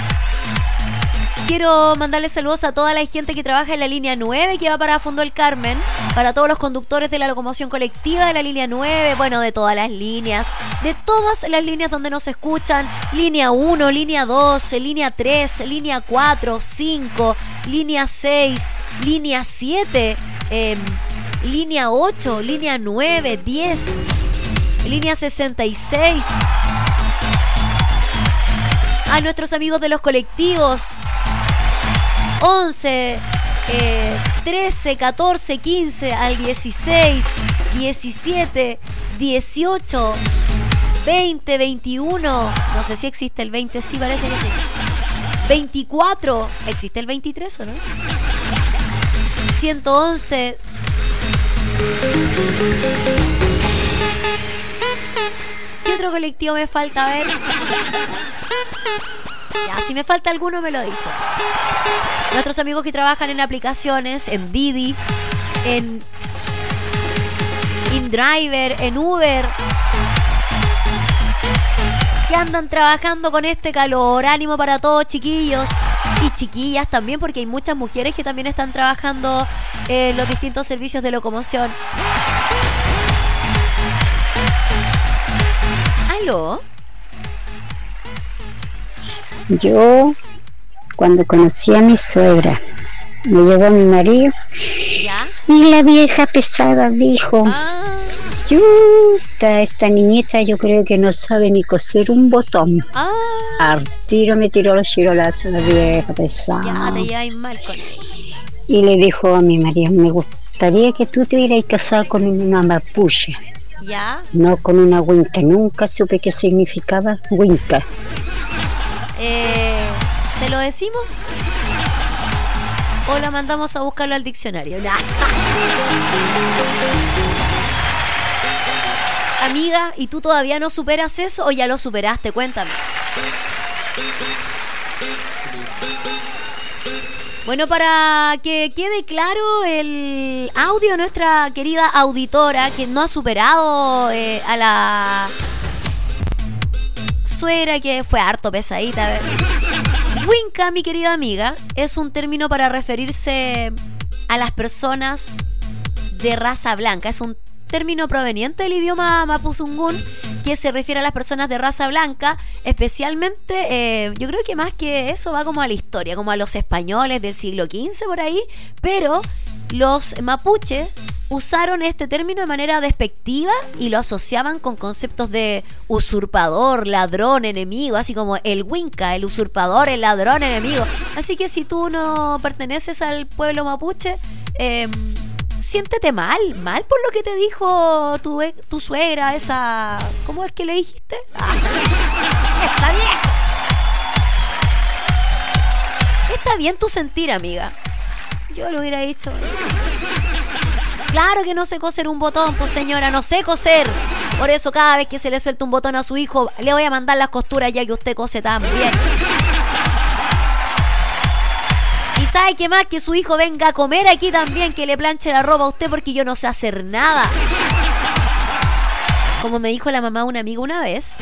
K: quiero mandarle saludos a toda la gente que trabaja en la línea 9 que va para Fundo El Carmen, para todos los conductores de la locomoción colectiva de la línea 9, bueno, de todas las líneas donde nos escuchan, línea 1, línea 2, línea 3, línea 4, 5, línea 6, línea 7, línea 8, línea 9, 10, línea 66. A nuestros amigos de los colectivos 11, 13, 14, 15, al 16, 17, 18, 20, 21. No sé si existe el 20, sí, parece que sí. 24, ¿existe el 23 o no? 111. ¿Qué otro colectivo me falta? A ver. Ya, si me falta alguno me lo dice. Nuestros amigos que trabajan en aplicaciones, en Didi, en InDriver, en Uber, que andan trabajando con este calor. Ánimo para todos, chiquillos y chiquillas también, porque hay muchas mujeres que también están trabajando en los distintos servicios de locomoción. ¿Aló?
B: Yo, cuando conocí a mi suegra, me llevó a mi marido.
K: ¿Ya?
B: Y la vieja pesada dijo: chuta, esta niñita yo creo que no sabe ni coser un botón. Al tiro me tiró los chirolazos la vieja pesada.
K: Ya te lleváis mal con ella.
B: Y le dijo a mi marido: me gustaría que tú te hubieras casado con una mapuche,
K: ¿ya?
B: no con una huinca. Nunca supe qué significaba huinca.
K: ¿Se lo decimos? ¿O la mandamos a buscarlo al diccionario? Nah. Amiga, ¿y tú todavía no superas eso o ya lo superaste? Cuéntame. Bueno, para que quede claro el audio de nuestra querida auditora, que no ha superado a la suegra, que fue harto pesadita. A ver. Huinca, mi querida amiga, es un término para referirse a las personas de raza blanca. Es un término proveniente del idioma mapuzungún que se refiere a las personas de raza blanca, especialmente, yo creo que más que eso va como a la historia, como a los españoles del siglo XV por ahí, pero los mapuches usaron este término de manera despectiva y lo asociaban con conceptos de usurpador, ladrón, enemigo, así como el huinca, el usurpador, el ladrón, enemigo. Así que si tú no perteneces al pueblo mapuche, siéntete mal por lo que te dijo tu suegra, esa... ¿Cómo es que le dijiste? ¡Esa vieja! Está bien tu sentir, amiga. Yo lo hubiera dicho. Claro que no sé coser un botón, pues señora, no sé coser. Por eso cada vez que se le suelta un botón a su hijo, le voy a mandar las costuras ya que usted cose tan bien. Y sabe que más que su hijo venga a comer aquí también, que le planche la ropa a usted, porque yo no sé hacer nada. Como me dijo la mamá de un amigo una vez,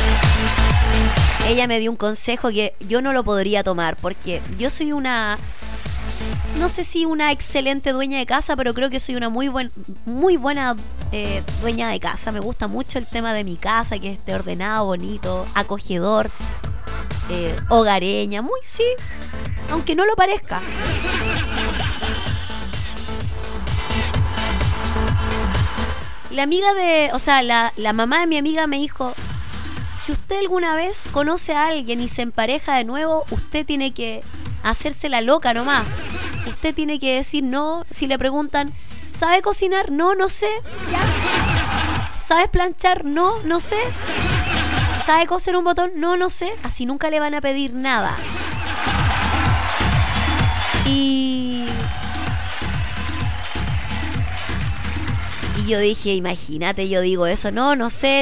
K: ella me dio un consejo que yo no lo podría tomar, porque yo soy una... No sé si una excelente dueña de casa, pero creo que soy una muy buena dueña de casa. Me gusta mucho el tema de mi casa, que esté ordenado, bonito, acogedor, hogareña, sí. aunque no lo parezca. La mamá de mi amiga me dijo: si usted alguna vez conoce a alguien y se empareja de nuevo, usted tiene que hacerse la loca nomás. Usted tiene que decir no. Si le preguntan, ¿sabe cocinar? No, no sé. ¿Sabes planchar? No, no sé. ¿Sabe coser un botón? No, no sé. Así nunca le van a pedir nada. Y yo dije, imagínate, yo digo eso. No sé.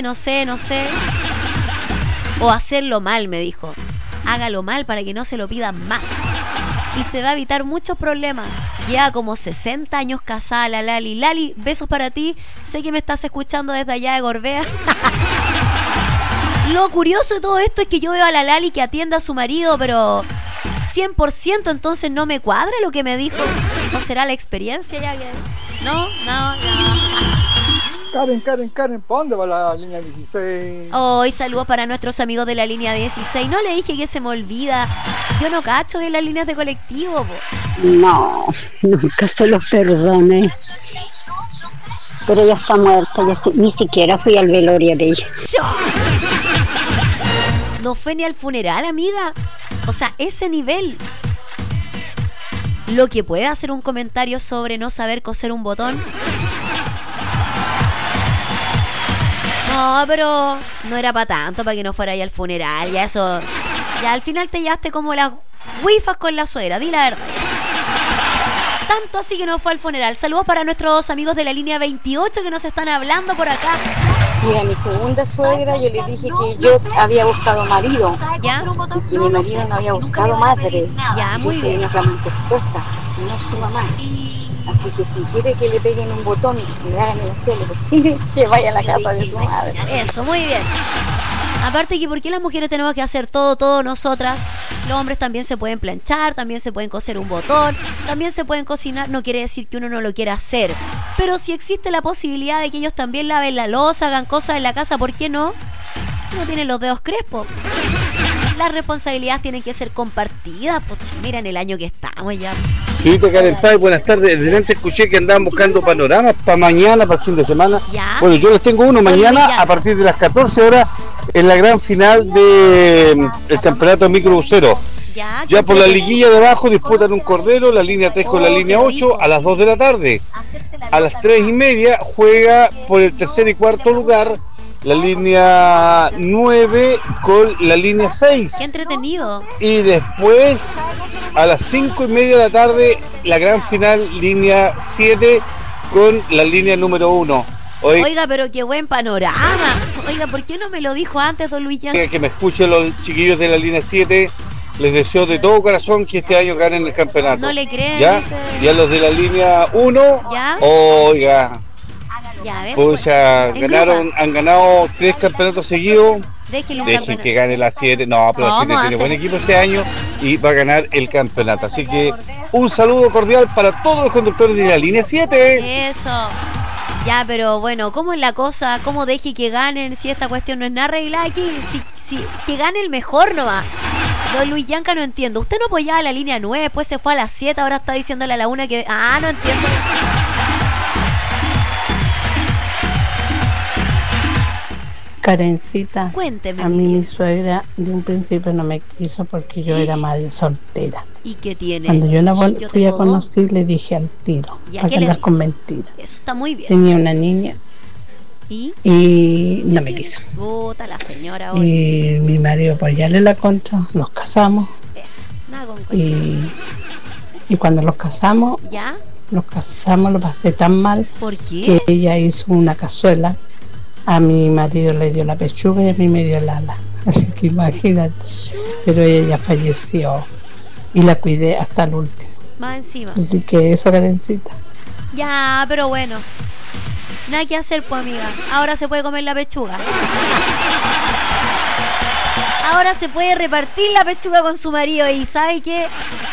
K: O hacerlo mal, me dijo. Hágalo mal para que no se lo pidan más. Y se va a evitar muchos problemas. Lleva como 60 años casada la Lali. Lali, besos para ti. Sé que me estás escuchando desde allá de Gorbea. Lo curioso de todo esto es que yo veo a la Lali que atiende a su marido, pero 100%, entonces no me cuadra lo que me dijo. ¿No será la experiencia ya que...? No.
R: Karen, ¿para dónde va la línea 16?
K: Hoy saludos para nuestros amigos de la línea 16. No le dije que se me olvida. Yo no cacho en las líneas de colectivo, po.
B: No, nunca se los perdone. Pero ella está muerta, ni siquiera fui al velorio de ella.
K: No fue ni al funeral, amiga. O sea, ese nivel. Lo que puede hacer un comentario sobre no saber coser un botón. No, pero no era para tanto, para que no fuera ahí al funeral. Ya eso. Ya al final te llevaste como las wifas con la suegra, di la verdad. Tanto así que no fue al funeral. Saludos para nuestros amigos de la línea 28 que nos están hablando por acá.
Q: Mira, mi segunda suegra, yo le dije que yo había buscado marido.
K: ¿Ya?
Q: Y que mi marido no había buscado madre.
K: Ya, muy bien.
Q: Yo soy una flamante esposa, no su mamá. Así que si quiere que le peguen un botón y que le hagan el aseo, le cocine, que vaya a la casa de su madre.
K: Eso, muy bien. Aparte que ¿por qué las mujeres tenemos que hacer todo nosotras? Los hombres también se pueden planchar, también se pueden coser un botón, también se pueden cocinar. No quiere decir que uno no lo quiera hacer, pero si existe la posibilidad de que ellos también laven la loza, hagan cosas en la casa, ¿por qué no? No tienen los dedos crespos. Las responsabilidades tienen que ser compartidas. Pues mira, en el año que estamos ya.
S: Sí, Karen Paz, buenas tardes. Desde antes escuché que andaban buscando panoramas para mañana, para el fin de semana.
K: ¿Ya?
S: Bueno, yo les tengo uno mañana a partir de las 14 horas en la gran final del campeonato microbusero. Ya por la liguilla de abajo disputan un cordero, la línea 3 con la línea 8 a las 2 de la tarde. A las 3:30 juega por el tercer y cuarto lugar la línea 9 con la línea 6.
K: ¡Qué entretenido!
S: Y después, a las 5:30 de la tarde, la gran final, línea 7 con la línea número 1.
K: Oiga, pero qué buen panorama. Oiga, ¿por qué no me lo dijo antes, don Luis Yang?
S: Que me escuchen los chiquillos de la línea 7. Les deseo de todo corazón que este año ganen el campeonato.
K: No le creen,
S: ¿ya?
K: Dice...
S: Y a los de la línea 1,
K: ¿ya?
S: Oiga,
K: ya, a ver,
S: pues han ganado 3 campeonatos seguidos. Dejen que gane la 7. No, pero la 7 tiene buen equipo este año y va a ganar el campeonato. Así que un saludo cordial para todos los conductores de la línea 7.
K: Eso. Ya, pero bueno, ¿cómo es la cosa? ¿Cómo deje que ganen si esta cuestión no es nada arreglada aquí? Si que gane el mejor nomás. Don Luis Yanca, no entiendo. Usted no apoyaba la línea 9, después se fue a la 7, ahora está diciéndole a la 1 que... no entiendo.
Q: Karencita,
K: cuénteme.
Q: A mí mi suegra de un principio no me quiso porque yo era madre soltera.
K: ¿Y qué tiene?
Q: Cuando yo la fui a conocer, le dije al tiro, para que andas con mentiras.
K: Eso está muy bien.
Q: Tenía una niña y no me quiso.
K: Puta la señora hoy.
Q: Y mi marido, por allá la contra, nos casamos.
K: Eso, nada con
Q: y cuando los casamos, lo pasé tan mal.
K: ¿Por qué?
Q: Que ella hizo una cazuela. A mi marido le dio la pechuga y a mí me dio el ala. Así que imagínate. Pero ella ya falleció y la cuidé hasta el último.
K: Más encima.
Q: Así que eso, Karencita.
K: Ya, pero bueno. Nada que hacer, pues, amiga. Ahora se puede comer la pechuga. Ahora se puede repartir la pechuga con su marido. Y ¿sabe qué?